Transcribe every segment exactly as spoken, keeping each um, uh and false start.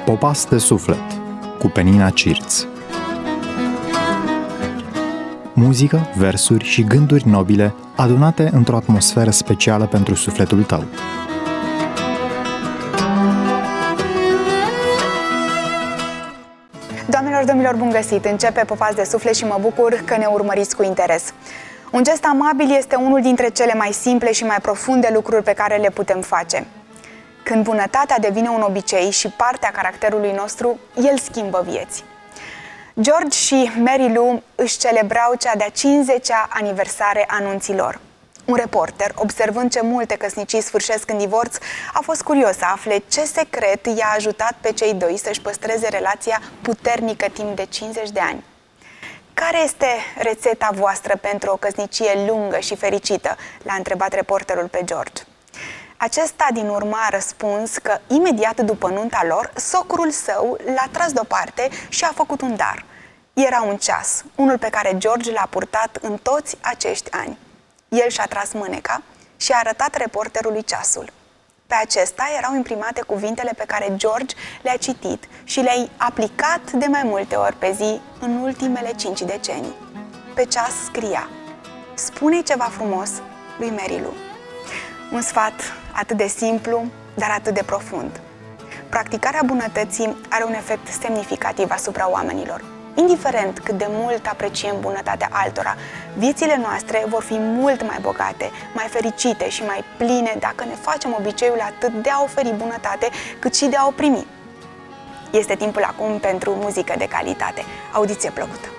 Popas de suflet cu Penina Cirț. Muzică, versuri și gânduri nobile adunate într-o atmosferă specială pentru sufletul tău. Doamnelor, domnilor, bun găsit! Începe Popas de suflet și mă bucur că ne urmăriți cu interes. Un gest amabil este unul dintre cele mai simple și mai profunde lucruri pe care le putem face. Când bunătatea devine un obicei și partea caracterului nostru, el schimbă vieți. George și Mary Lou își celebrau cea de-a cincizecea aniversare a nunții lor. Un reporter, observând ce multe căsnicii sfârșesc în divorț, a fost curios să afle ce secret i-a ajutat pe cei doi să-și păstreze relația puternică timp de cincizeci de ani. Care este rețeta voastră pentru o căsnicie lungă și fericită? L-a întrebat reporterul pe George. Acesta din urmă a răspuns că imediat după nunta lor, socrul său l-a tras deoparte și a făcut un dar. Era un ceas, unul pe care George l-a purtat în toți acești ani. El și-a tras mâneca și a arătat reporterului ceasul. Pe acesta erau imprimate cuvintele pe care George le-a citit și le-a aplicat de mai multe ori pe zi în ultimele cinci decenii. Pe ceas scria: "Spune-i ceva frumos lui Mary Lou." Un sfat atât de simplu, dar atât de profund. Practicarea bunătății are un efect semnificativ asupra oamenilor. Indiferent cât de mult apreciem bunătatea altora, viețile noastre vor fi mult mai bogate, mai fericite și mai pline dacă ne facem obiceiul atât de a oferi bunătate, cât și de a o primi. Este timpul acum pentru muzică de calitate. Audiție plăcută!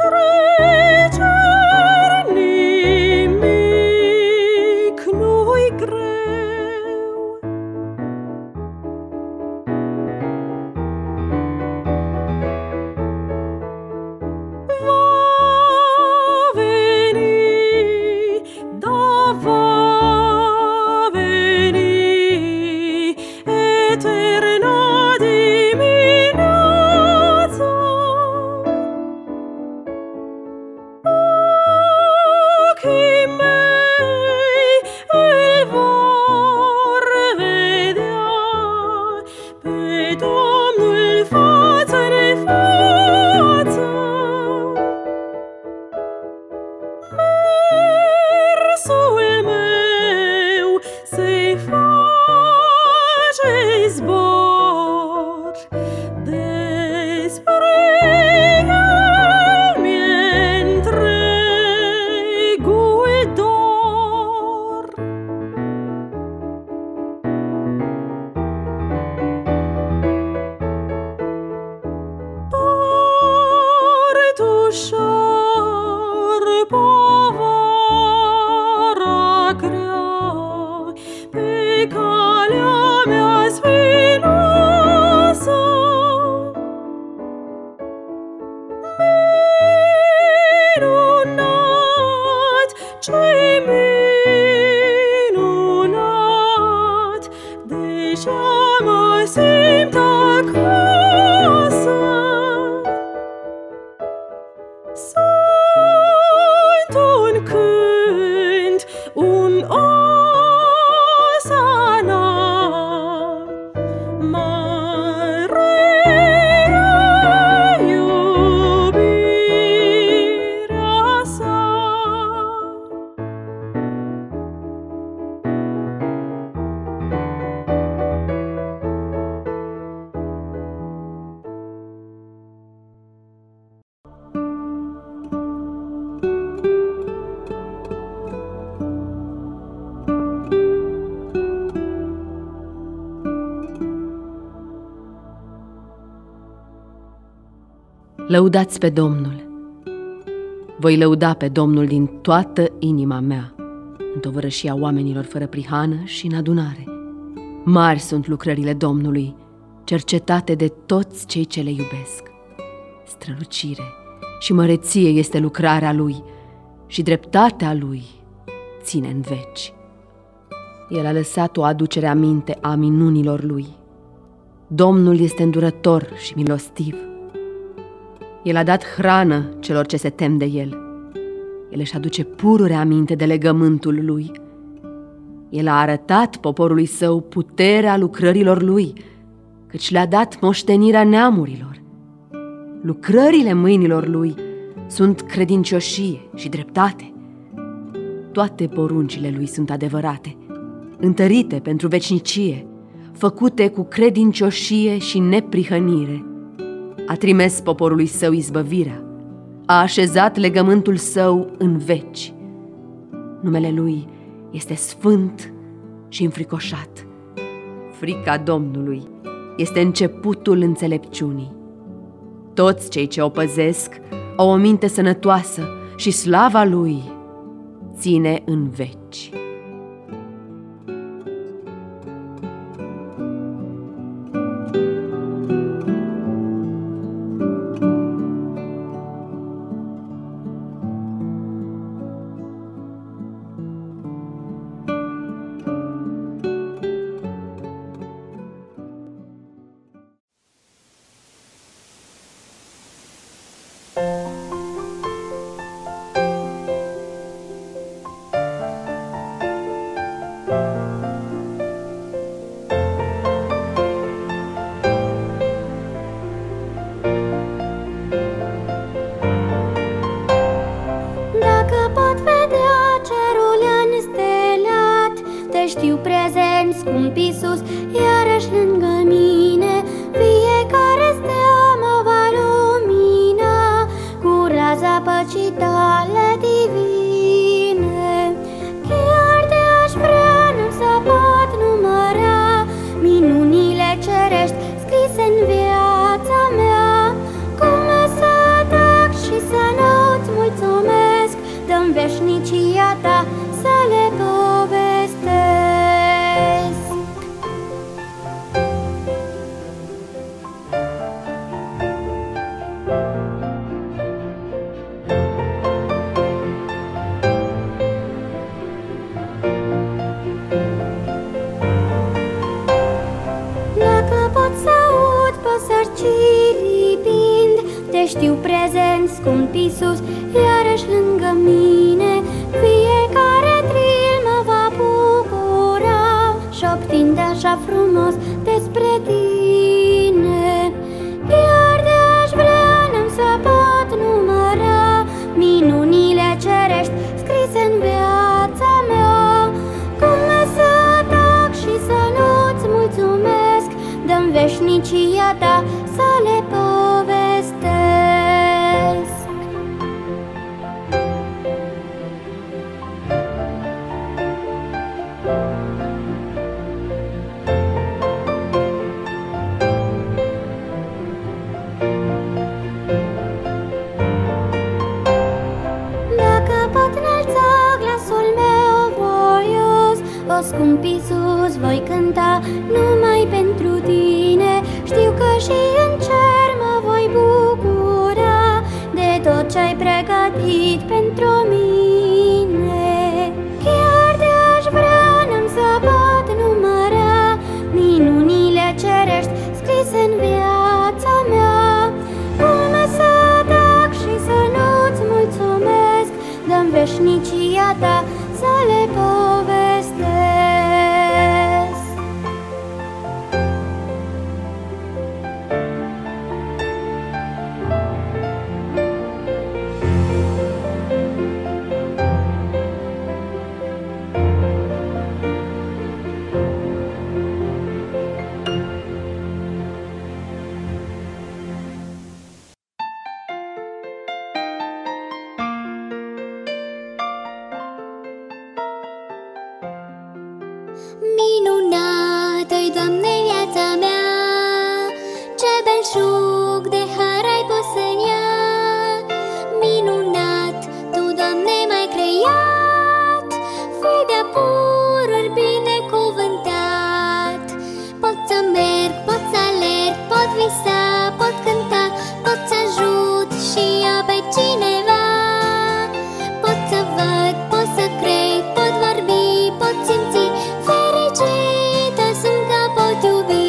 Lăudați pe Domnul! Voi lăuda pe Domnul din toată inima mea, în tovărășia oamenilor fără prihană și în adunare. Mari sunt lucrările Domnului, cercetate de toți cei ce le iubesc. Strălucire și măreție este lucrarea Lui și dreptatea Lui ține în veci. El a lăsat o aducere aminte a minunilor Lui. Domnul este îndurător și milostiv. El a dat hrană celor ce se tem de El. El își aduce purure aminte de legământul Lui. El a arătat poporului Său puterea lucrărilor Lui, căci le-a dat moștenirea neamurilor. Lucrările mâinilor Lui sunt credincioșie și dreptate. Toate poruncile Lui sunt adevărate, întărite pentru vecinicie, făcute cu credincioșie și neprihănire. A trimis poporului Său izbăvirea, a așezat legământul Său în veci. Numele Lui este sfânt și înfricoșat. Frica Domnului este începutul înțelepciunii. Toți cei ce o păzesc au o minte sănătoasă și slava Lui ține în veci. Știu prezent, scump Iisus, iarăși lângă mine. Fiecare stea mă va lumina cu raza păcii tale divine. Chiar de-aș vrea, nu să pot număra minunile cerești scrise în viața mea. Cum să tac și să nu scump Iisus, iarăși lângă mine. Fiecare tril mă va bucura, șoptind așa frumos despre tine. Chiar de-aș vrea, n-am să pot număra minunile cerești scrise în viața mea. Cum să tac și să nu-ți mulțumesc, dă-mi veșnicia ta să le povestesc. Dacă pot înălța glasul meu voios, o scump Iisus, voi cânta numai pentru tine. Știu că și în cer mă voi bucura de tot ce-ai pregătit pentru mine. Chiar de-aș vrea, n-am să pot număra minunile cerești scrise în viața mea. Cum să tac și să nu-ți mulțumesc, dă-mi veșnicia ta să le povestesc. Minunată-i, Doamne, viața mea, ce belșug de har ai pus în ea. Minunat, Tu, Doamne, m-ai creat, fii de pururi binecuvântat. Pot să merg, pot să alerg, pot visa, pot cânta, pot să ajut și eu pe cineva. Pot să văd, pot să cred, pot vorbi, pot simți, fericită sunt că pot iubi.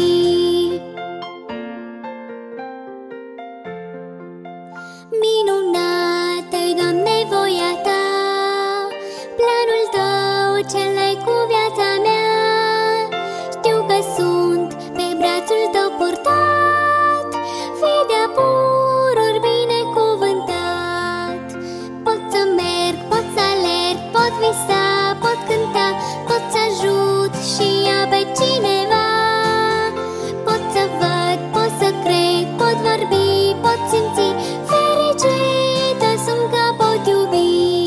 Minunată-i, Doamne, voia Ta, planul Tău cel-ai cu viața mea. Știu că sunt pe brațul Tău purtat, fii de pururi binecuvântat. Pot să merg, pot să alerg, pot visa, pot cânta, pot să ajut și eu pe cineva. Pot să văd, pot să cred, pot vorbi, pot simți, fericită sunt că pot iubi.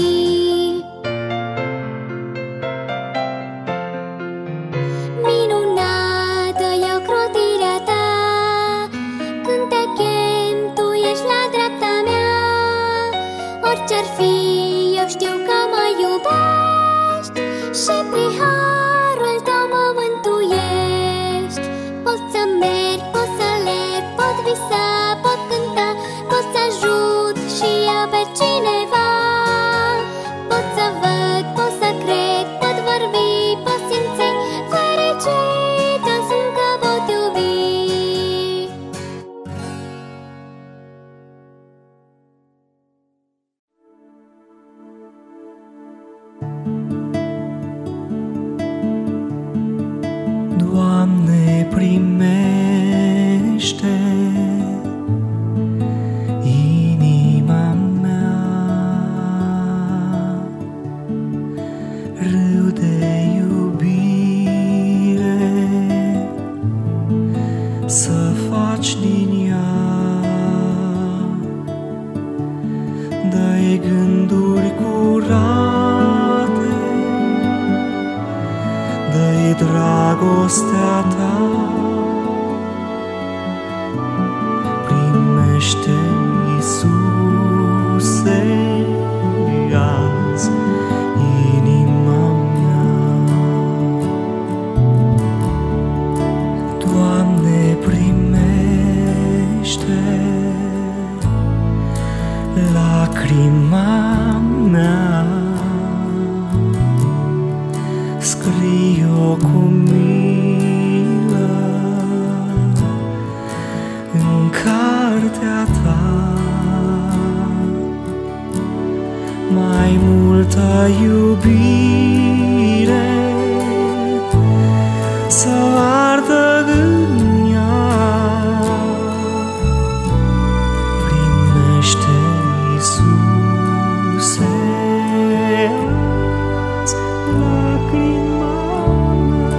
Minunată e ocrotirea Ta, când Te chem, Tu ești la dreapta mea. Orice-ar fi, eu știu că mă iubești și prin harul Tău mă mântuiești. Pot să merg, pot să alerg, pot visa, pot cânta, pot să ajut și eu pe cineva. Pot să văd, pot să cred, pot vorbi, pot simți, fericită sunt că pot iubi. Doamne, primește inima mea, râu de iubire, să faci din ea. Dă-i gânduri curate, dă-i dragostea Ta. Primește, Iisuse, azi inima mea. Doamne, primește lacrima mea, scrie-o cu milă în cartea Ta. mai multă iubire să ardă în ea. Primește, Iisuse, azi lacrima mea.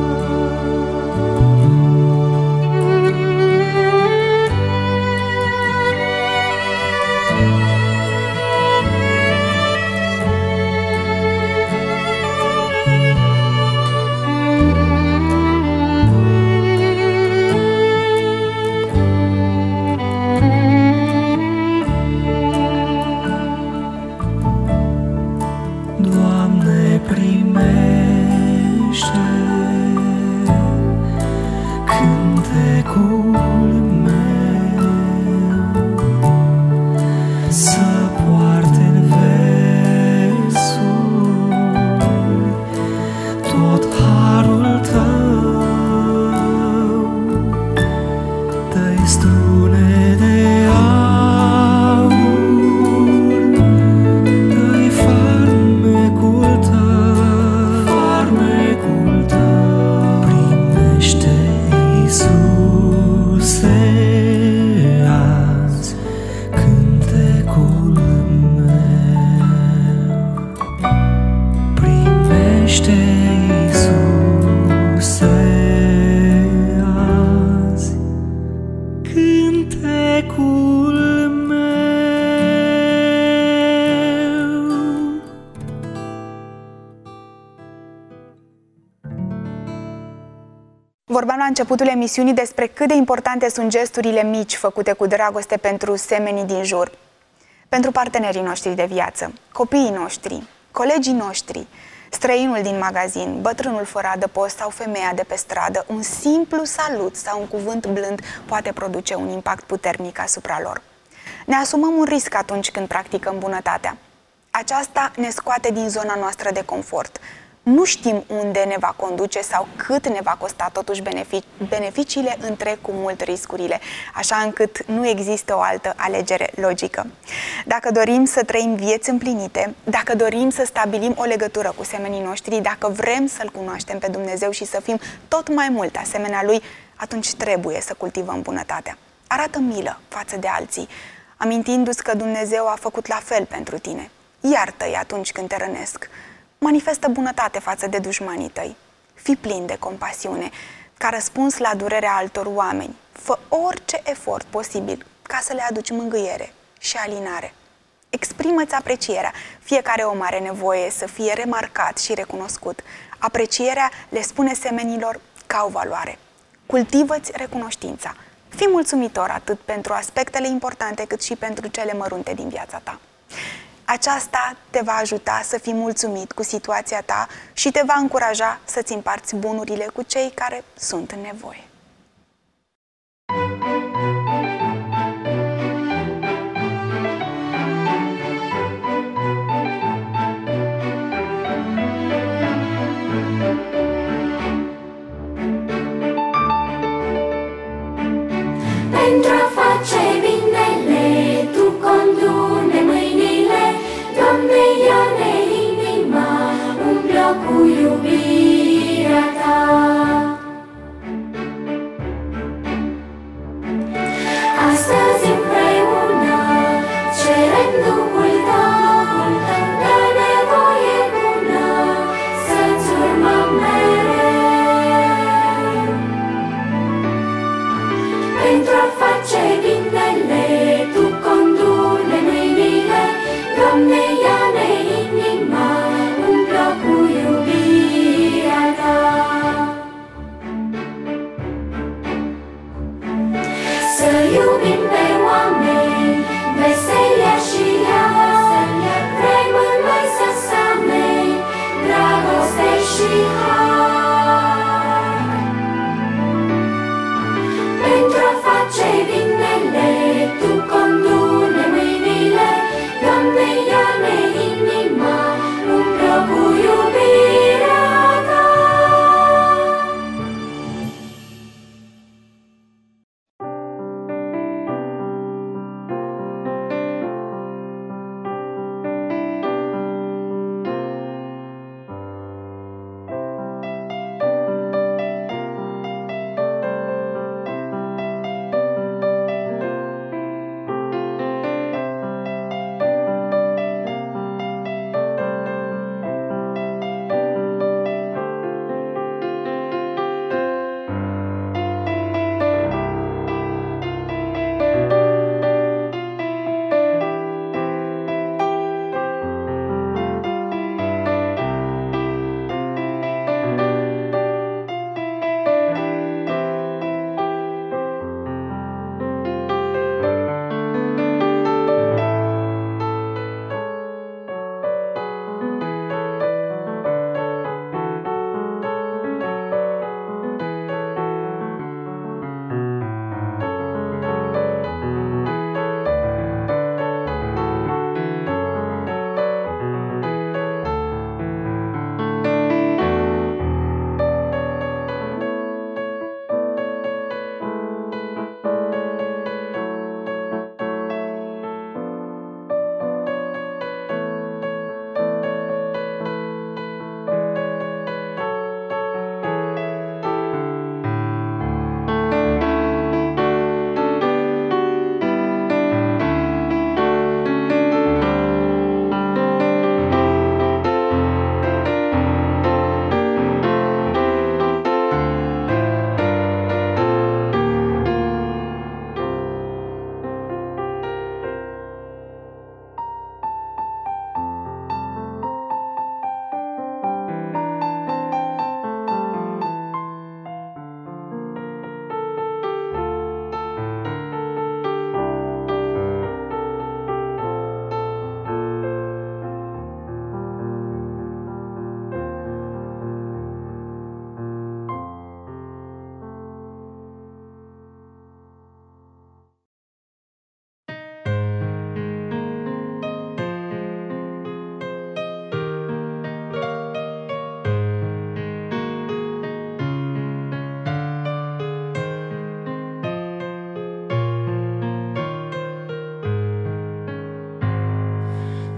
Doamne, primește cântecul meu, să poarte-n versuri tot harul Tău. Dă-i strune de aur, dă-i farmecul Tău, farmecul Tău. Primește, Iisuse, azi cântecul meu. Primește, Iisuse, azi cântecul meu. Vorbeam la începutul emisiunii despre cât de importante sunt gesturile mici făcute cu dragoste pentru semenii din jur, pentru partenerii noștri de viață, copiii noștri, colegii noștri, străinul din magazin, bătrânul fără adăpost sau femeia de pe stradă. Un simplu salut sau un cuvânt blând poate produce un impact puternic asupra lor. Ne asumăm un risc atunci când practicăm bunătatea. Aceasta ne scoate din zona noastră de confort. Nu știm unde ne va conduce sau cât ne va costa totuși benefic- beneficiile întrec cu mult riscurile, așa încât nu există o altă alegere logică. Dacă dorim să trăim vieți împlinite, dacă dorim să stabilim o legătură cu semenii noștri, dacă vrem să-L cunoaștem pe Dumnezeu și să fim tot mai mult asemenea Lui, atunci trebuie să cultivăm bunătatea. Arată milă față de alții, amintindu-ți că Dumnezeu a făcut la fel pentru tine. Iartă-i atunci când te rănesc. Manifestă bunătate față de dușmanii tăi. Fii plin de compasiune, ca răspuns la durerea altor oameni. Fă orice efort posibil ca să le aduci mângâiere și alinare. Exprimă-ți aprecierea. Fiecare om are nevoie să fie remarcat și recunoscut. Aprecierea le spune semenilor că au valoare. Cultivă-ți recunoștința. Fii mulțumitor atât pentru aspectele importante cât și pentru cele mărunte din viața ta. Aceasta te va ajuta să fii mulțumit cu situația ta și te va încuraja să-ți împarți bunurile cu cei care sunt în nevoie. Pentru a face binele, Tu condu-ne mâinile, Doamne, ia-ne inima, umblă cu iubirea Ta.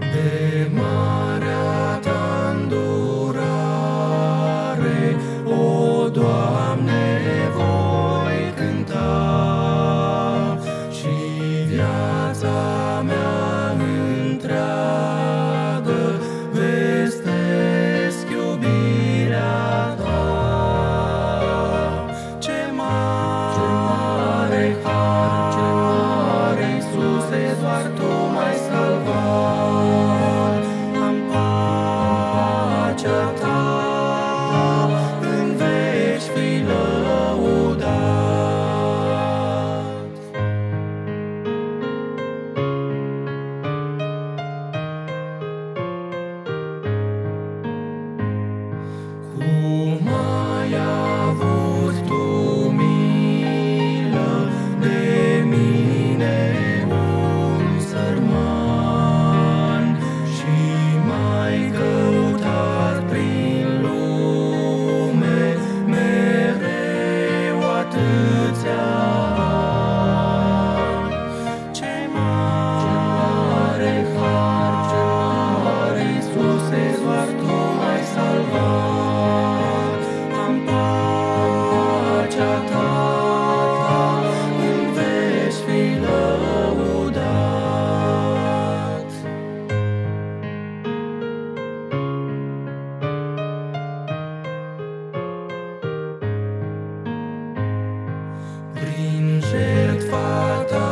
de marea ta îndurare, o Doamne, voi cânta și viața mea întreagă vestesc iubirea ta. Ce mare har, ce mare, Iisuse, doar Tu m-ai salvat. Am pacea ta, în veci fi lăudat. Cum ai avut Tu milă de mine, un sărman, și m-ai căutat prin lume mereu atâția ani. Ce mare har, ce mare, Iisuse, doar Tu m-ai salvat. Am pacea ta, în veci fi lăudat. Prin jertfa ta,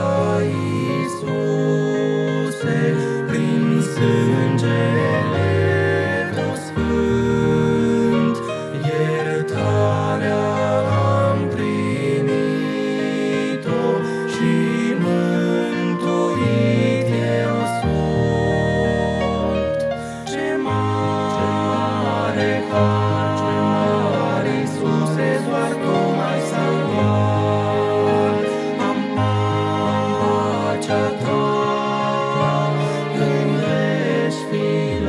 Iisuse, prin sângele Tău sfânt, iertarea am primit-o și mântuit eu sunt. Ce mare har, ce mare, Iisuse, doar Tu m-ai salvat. Am pacea ta, în veci fi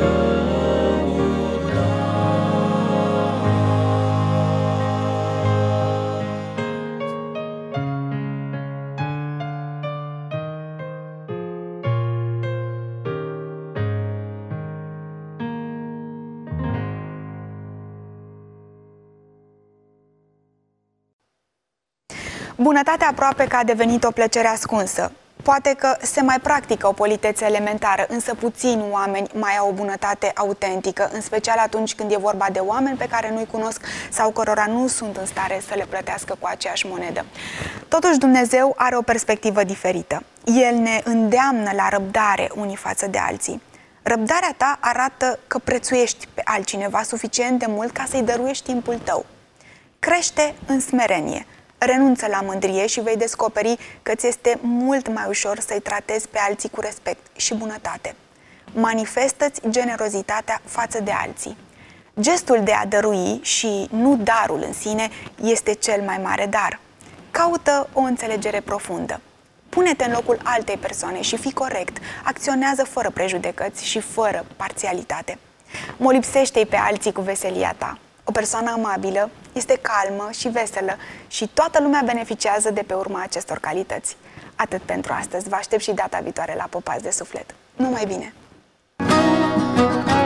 Bunătatea aproape că a devenit o plăcere ascunsă. Poate că se mai practică o politețe elementară, însă puțini oameni mai au o bunătate autentică, în special atunci când e vorba de oameni pe care nu-i cunosc sau cărora nu sunt în stare să le plătească cu aceeași monedă. Totuși, Dumnezeu are o perspectivă diferită. El ne îndeamnă la răbdare unii față de alții. Răbdarea ta arată că prețuiești pe altcineva suficient de mult ca să-i dăruiești timpul tău. Crește în smerenie. Renunță la mândrie și vei descoperi că ți este mult mai ușor să-i tratezi pe alții cu respect și bunătate. Manifestă-ți generozitatea față de alții. Gestul de a dărui și nu darul în sine este cel mai mare dar. Caută o înțelegere profundă. Pune-te în locul altei persoane și fii corect. Acționează fără prejudecăți și fără parțialitate. Molipsește-i pe alții cu veselia ta. O persoană amabilă este calmă și veselă și toată lumea beneficiază de pe urma acestor calități. Atât pentru astăzi. Vă aștept și data viitoare la Popați de Suflet. Numai bine!